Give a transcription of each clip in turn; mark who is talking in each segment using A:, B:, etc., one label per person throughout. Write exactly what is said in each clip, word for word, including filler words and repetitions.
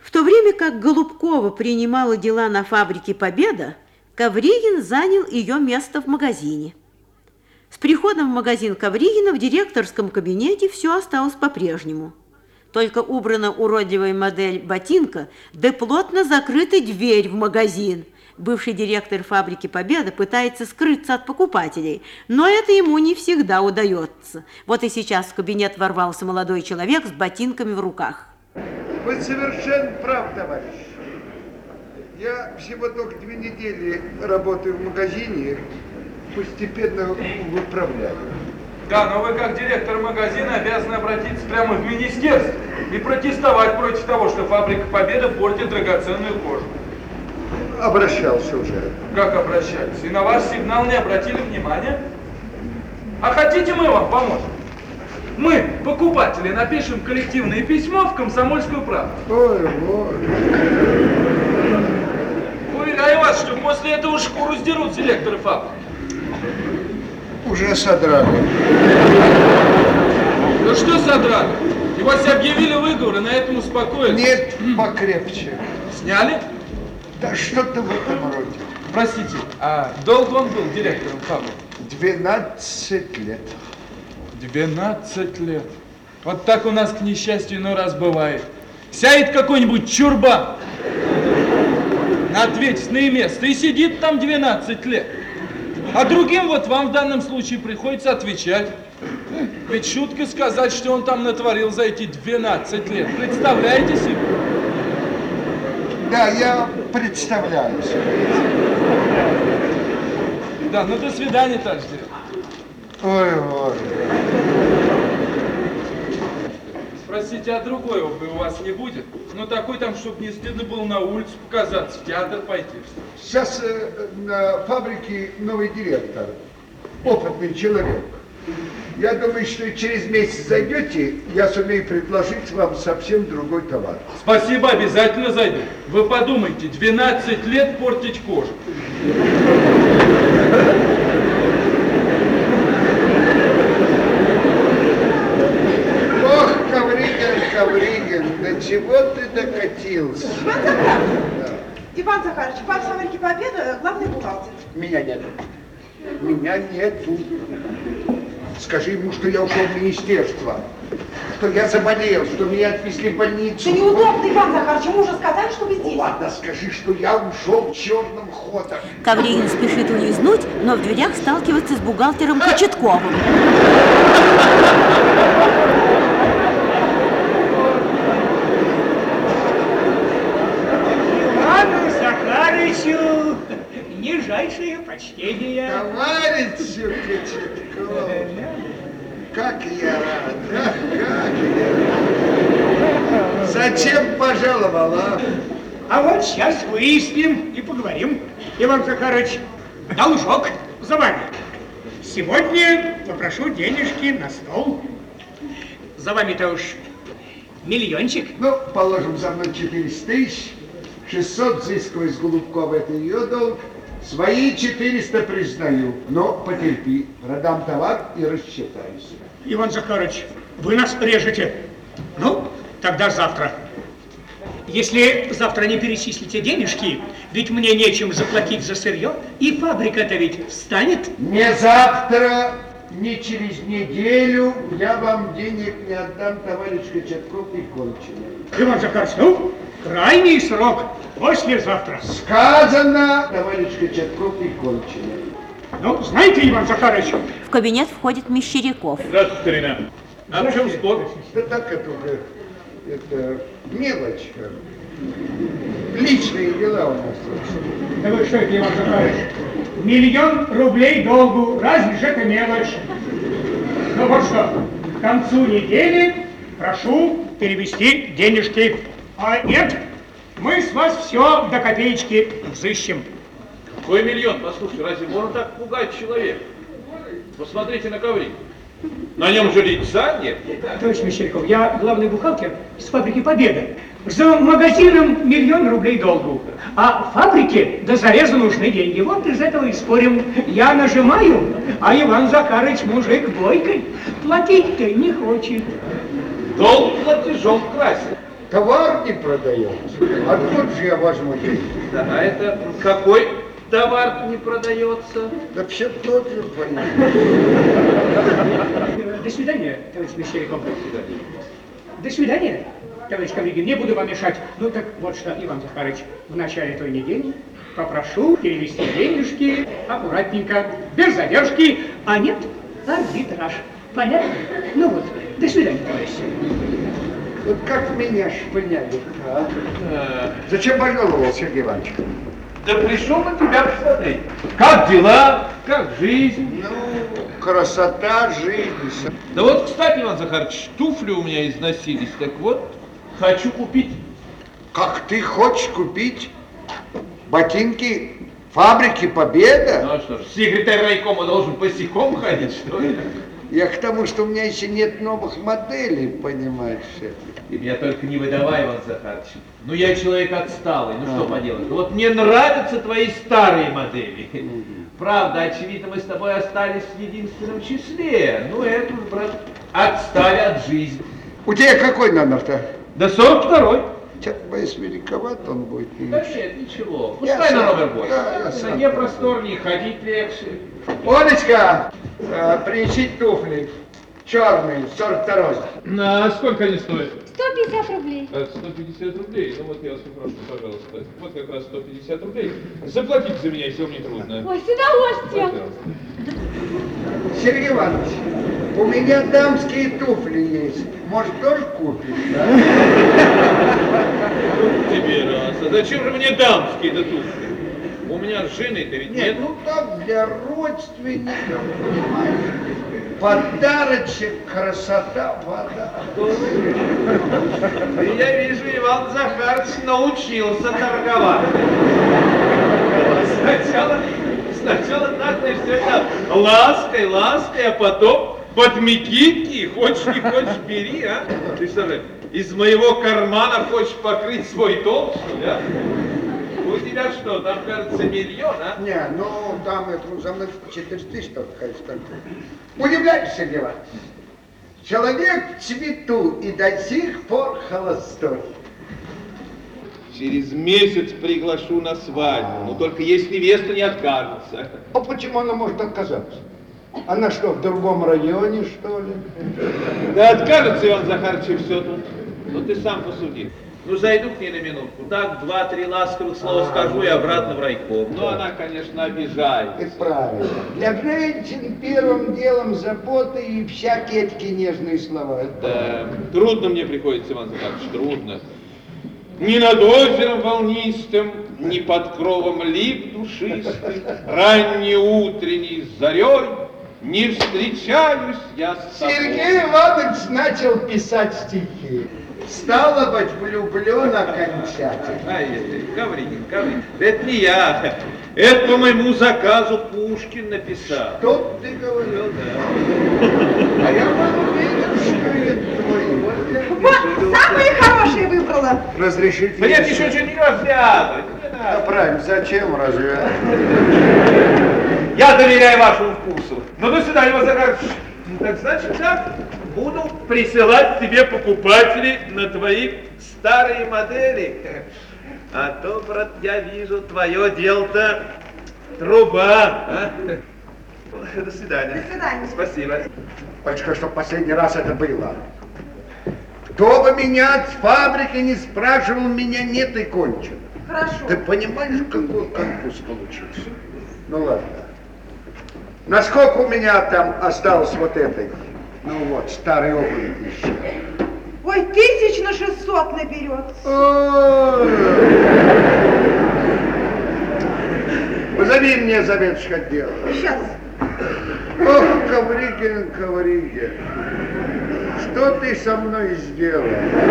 A: В то время как Голубкова принимала дела на фабрике «Победа», Ковригин занял ее место в магазине. С приходом в магазин Ковригина в директорском кабинете все осталось по-прежнему. Только убрана уродливая модель ботинка, да плотно закрыта дверь в магазин. Бывший директор фабрики «Победа» пытается скрыться от покупателей, но это ему не всегда удается. Вот и сейчас в кабинет ворвался молодой человек с ботинками в руках.
B: Вы совершенно прав, товарищ. Я всего только две недели работаю в магазине, постепенно выправляю.
C: Да, но вы как директор магазина обязаны обратиться прямо в министерство и протестовать против того, что фабрика «Победа» портит драгоценную кожу.
B: Обращался уже.
C: Как обращались? И на ваш сигнал не обратили внимания? А хотите, мы вам поможем? Мы, покупатели, напишем коллективное письмо в «Комсомольскую правду».
B: Ой, ой.
C: Уверяю вас, что после этого шкуру сдерут директоры фабрики.
B: Уже содрали.
C: Ну что содрали? И вас объявили выговор, и на этом успокоились.
B: Нет, покрепче.
C: Сняли?
B: Да что-то в этом роде.
C: Простите, а долго он был директором фабрики?
B: Двенадцать лет.
C: Двенадцать лет. Вот так у нас, к несчастью, иной раз бывает. Сядет какой-нибудь чурбан на ответственное место и сидит там двенадцать лет. А другим вот вам в данном случае приходится отвечать. Ведь шутка сказать, что он там натворил за эти двенадцать лет. Представляете себе?
B: Да, я представляю себе.
C: Да, ну до свидания, товарищ директор.
B: Ой, ой.
C: Простите, а другой опыт у вас не будет? Ну такой там, чтобы не стыдно было на улицу показаться, в театр пойти.
B: Сейчас э, на фабрике новый директор, опытный человек. Я думаю, что через месяц зайдете, я сумею предложить вам совсем другой товар.
C: Спасибо, обязательно зайду. Вы подумайте, двенадцать лет портить кожу.
B: Ох, Ковригин, Ковригин, до чего ты докатился?
D: Иван Захарович, да. Иван Захарович, в фабрике «Победа» главный бухгалтер.
B: Меня нет. Меня нету. Скажи ему, что я ушел в министерство, что я заболел, что меня отвезли в больницу.
D: Да неудобно, Иван Захарович, ему уже сказали, что вы здесь.
B: Ладно, скажи, что я ушел черным ходом.
A: Ковригин спешит улизнуть, но в дверях сталкивается с бухгалтером Кочетковым.
E: Ивану Захарычу нижайшее почтение.
B: Товарищу Кочетков, как я рад, ах, как я рад. Зачем пожаловал, а?
E: А вот сейчас выясним и поговорим. Иван Захарович, должок за вами. Сегодня попрошу денежки на стол. За вами-то уж миллиончик.
B: Ну, положим, за мной четыреста тысяч, шестьсот взыскиваю с Голубкова, это ее долг. Свои четыреста признаю, но потерпи, продам товар и рассчитаюсь.
E: Иван Захарович, вы нас режете. Ну, тогда завтра. Если завтра не перечислите денежки, ведь мне нечем заплатить за сырье, и фабрика-то ведь встанет.
B: Не завтра, не через неделю я вам денег не отдам, товарищ Кочетков, и кончено.
E: Иван Захарович, ну, крайний срок послезавтра.
B: Сказано, товарищ Кочетков, и кончено.
E: Ну, знаете, Иван Захарович...
A: В кабинет входит Мещеряков.
C: Здравствуйте, старина. А в чем спор?
B: Да так это уже, это мелочь. Личные дела у нас.
E: Да вы что это, Иван Захарович? Миллион рублей долгу, разве же это мелочь? Ну вот что, к концу недели прошу перевести денежки. А нет, мы с вас все до копеечки взыщем.
C: Какой миллион? Послушайте, разве можно так пугать человека? Посмотрите на коврик. На нем же лица нет.
E: Товарищ Мещеряков, я главный бухгалтер с фабрики «Победа». За магазином миллион рублей долгу, а фабрике до зареза нужны деньги. Вот из этого и спорим. Я нажимаю, а Иван Захарович мужик бойкой. Платить-то не хочет.
C: Долг платежом красит.
B: Товар не продается. Откуда же я возьму деньги?
C: Да, а это какой товар не продается?
B: Да все тот же понятно.
E: До свидания, товарищ Мещеряков. До свидания, товарищ Ковригин. Не буду вам мешать. Ну так вот что, Иван Захарович, в начале той недели попрошу перевести денежки аккуратненько, без задержки, а нет, арбитраж. Понятно? Ну вот, до свидания, товарищи.
B: Вот как меня шпыняли, а? Зачем пожаловал, Сергей Иванович?
C: Да пришел на тебя посмотреть. Как дела? Как жизнь?
B: Ну, красота жизни.
F: Да вот, кстати, Иван Захарович, туфли у меня износились, так вот, хочу купить.
B: Как ты хочешь купить ботинки фабрики Победа?
F: Ну а что ж, секретарь райкома должен босиком ходить, что ли?
B: Я к тому, что у меня еще нет новых моделей, понимаешь?
F: Ты меня только не выдавай, Иван Захарович. Ну я человек отсталый, ну что поделать. Вот мне нравятся твои старые модели. Правда, очевидно, мы с тобой остались в единственном числе. Ну это, брат, отстали от жизни.
B: У тебя какой номер-то?
F: Да сорок второй.
B: Сейчас, боюсь, великоват он будет.
F: Да нет, ничего.
B: Я
F: Пускай на
B: сам-
F: номер больше.
B: да, я
F: На
B: сам
F: ноге
B: пойду.
F: просторнее, ходить легче.
B: Олечка, э, принеси туфли. Черные, сорок второй.
G: А сколько они стоят?
H: сто пятьдесят рублей.
G: А, сто пятьдесят рублей. Ну вот я вас попрошу, пожалуйста. Вот как раз сто пятьдесят рублей. Заплатите за меня, если вам не трудно.
H: Ой, с удовольствием.
G: Пожалуйста.
B: Сергей Иванович, у меня дамские туфли есть. Может, тоже купишь? Да?
F: Тебе раз. А зачем же мне дамские-то туфли? У меня с женой-то ведь
B: Нет,
F: нет.
B: ну так для родственников, понимаешь? Подарочек, красота, вода.
F: Я вижу, Иван Захарович научился торговать. Сначала, сначала так, значит, все это лаской, лаской, а потом под микитки, хочешь не хочешь, бери, а? Ты что же, из моего кармана хочешь покрыть свой долг, что ли, а? У тебя что, там, кажется, миллион, а?
B: Не, ну там это за мной четыре тысячи только, конечно. Удивляешься, Сергей Иванович. Человек в цвету и до сих пор холостой.
F: Через месяц приглашу на свадьбу, но только если невеста не откажется.
B: А почему она может отказаться? Она что, в другом районе, что ли?
F: Да откажется, Иван Захарович, и все тут. Ну ты сам посуди. Ну зайду к ней на минутку, так два-три ласковых слова скажу и обратно в райком. Ну она, конечно,
B: Это
F: обижается.
B: правильно. Для женщин первым делом заботы и всякие такие нежные слова.
F: Да, трудно мне приходится, Иван Захарович, трудно. Ни над озером волнистым, ни под кровом лип душистый, ранней утренней зарей не встречаюсь я с тобой.
B: Сергей Иванович начал писать стихи. Стало быть, влюблен окончательно.
F: Ай-яй-яй, Ковригин, Ковригин, это не я, это по моему заказу Пушкин написал.
B: Что ты говорил?
F: Ну да.
B: А я был уверен, что это твои.
D: Вот, самые хорошие выбрала.
B: Разрешите?
F: Да нет, еще что не разглядывать, не
B: Да,
F: надо.
B: правильно, зачем разве?
F: Я доверяю вашему вкусу. Ну, до свидания, Иван Захарович. Так значит так, буду присылать тебе покупателей на твои старые модели. А то, брат, я вижу, твое дело-то труба. А? До свидания.
D: До свидания.
F: Спасибо.
B: Батюшка, что последний раз это было. Кто бы меня с фабрики не спрашивал, меня нет и кончено.
D: Хорошо.
B: Ты понимаешь, какой конфуз получился? Ну ладно. Насколько у меня там осталось вот этой? Ну вот, старый обувь еще.
D: Ой, тысяч на шестьсот наберется.
B: Позови мне заведующего отдела.
D: Сейчас.
B: Ох, Ковригин, Ковригин, что ты со мной сделал?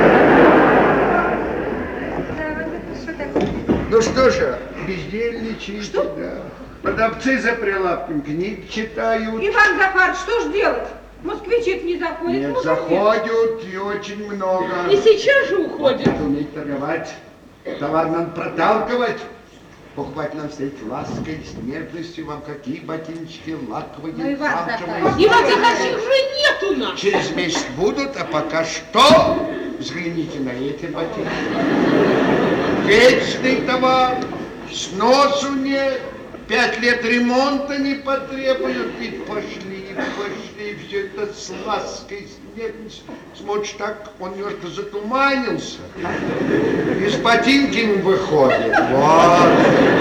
H: Что такое?
B: Ну что же, бездельничаете,
D: Что?
B: да. Продавцы за прилавком книг читают.
D: Иван Захарович, что ж делать? Москвичи не заходят.
B: Нет,
D: мужик
B: заходят и очень много.
D: нет. И сейчас же уходят.
B: Надо уметь торговать, товар надо проталкивать. Покупать нам встретить лаской, с нежностью, вам какие ботиночки, лаковые,
H: Ну, Иван
B: замшевые.
H: Захарович,
D: Иван Захарович, их уже нет у нас.
B: Через месяц будут, а пока что Взгляните на эти ботинки. Вечный товар, сносу нет, пять лет ремонта не потребуют. И пошли, пошли, все это с лаской. Смотришь, так он немножко затуманился. И с ботинками выходит. Вот.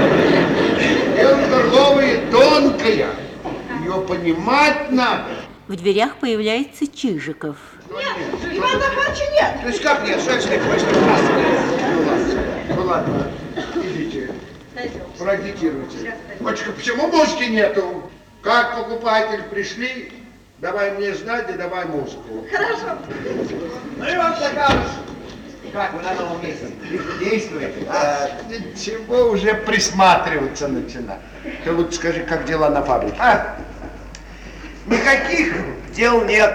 B: Дело торговое тонкое. Ее понимать надо.
A: В дверях появляется Чижиков.
D: Нет, Иван Захаровича нет.
B: То есть как нет? Что если хочешь, так раз. Ну ладно, ну ладно, идите, продиктируйте. Дочка, почему музыки нету? Как покупатель пришли, давай мне знать и давай музыку.
D: Хорошо.
F: Ну, Иван Захарович, как вы на новом месте? Действуете?
B: А, чего уже присматриваться начинать? Ты лучше скажи, как дела на фабрике?
I: А, никаких дел нет.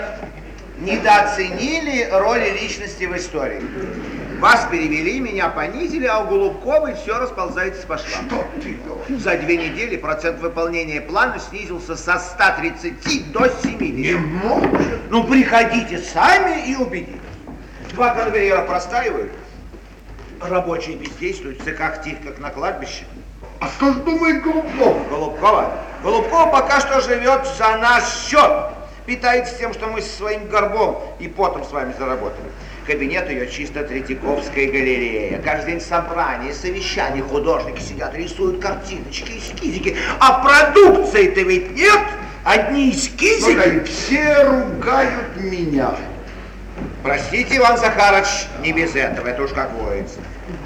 I: Недооценили роли личности в истории. Вас перевели, меня понизили, а у Голубковой все расползается по швам.
B: Что ты говоришь?
I: За две недели процент выполнения плана снизился со ста тридцати до семидесяти.
B: Не может.
I: Ну, приходите сами и убедитесь. Два конвейера простаивают, рабочие бездействуют, в цехах тихо, как на кладбище.
B: А что ж думает Голубков?
I: Голубкова? Голубкова пока что живет за наш счет. Питается тем, что мы со своим горбом и потом с вами заработали. Кабинет ее чисто Третьяковская галерея. Каждый день собрания, совещания, художники сидят, рисуют картиночки, эскизики. А продукции-то ведь нет, одни эскизики.
B: Ну, да, и все ругают меня.
I: Простите, Иван Захарович, не без этого, это уж как водится.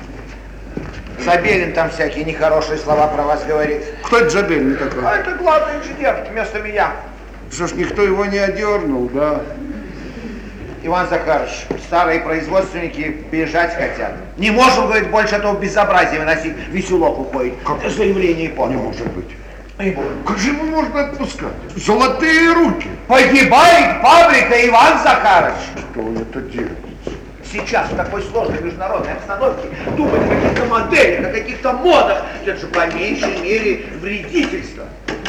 I: Забелин там всякие нехорошие слова про вас говорит.
B: Кто это Забелин такой?
I: А это главный инженер вместо меня.
B: Что ж, никто его не одернул, да?
I: Иван Захарович, старые производственники бежать хотят. Не можем, говорит, больше этого безобразия выносить. Веселок уходит. Как заявление понял.
B: Не может быть. Как же его можно отпускать? Золотые руки.
I: Погибает фабрика, Иван Захарович.
B: Что он это делает?
I: Сейчас в такой сложной международной обстановке думать о каких-то моделях, о каких-то модах, это же по меньшей мере вредительство.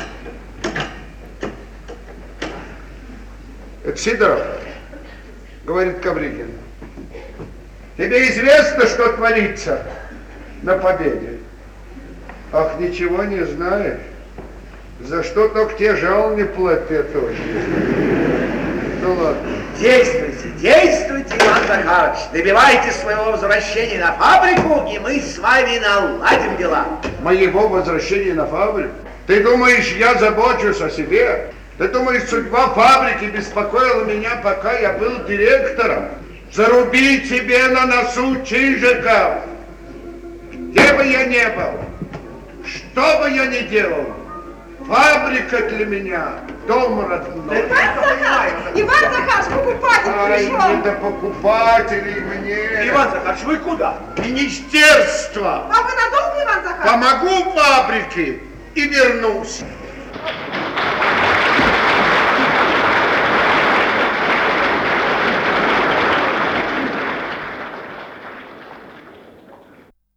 B: Это Сидоров, говорит Ковригин. Тебе известно, что творится на Победе? Ах, ничего не знаешь. За что только те жалования платят тоже. Ну ладно.
I: Действуйте, действуйте, Иван Захарович. Добивайтесь своего возвращения на фабрику, и мы с вами наладим дела.
B: Моего возвращения на фабрику? Ты думаешь, я забочусь о себе? Ты думаешь, судьба фабрики беспокоила меня, пока я был директором? Заруби тебе на носу, Чижиков! Где бы я ни был, что бы я ни делал, фабрика для меня дом родной.
D: Иван Захарович, Иван Захарович, покупатель
B: Ай,
D: пришел.
B: не до покупателей мне.
I: Иван Захарович, вы куда?
B: Министерство.
D: А вы надолго, Иван Захарович?
B: Помогу фабрике и вернусь.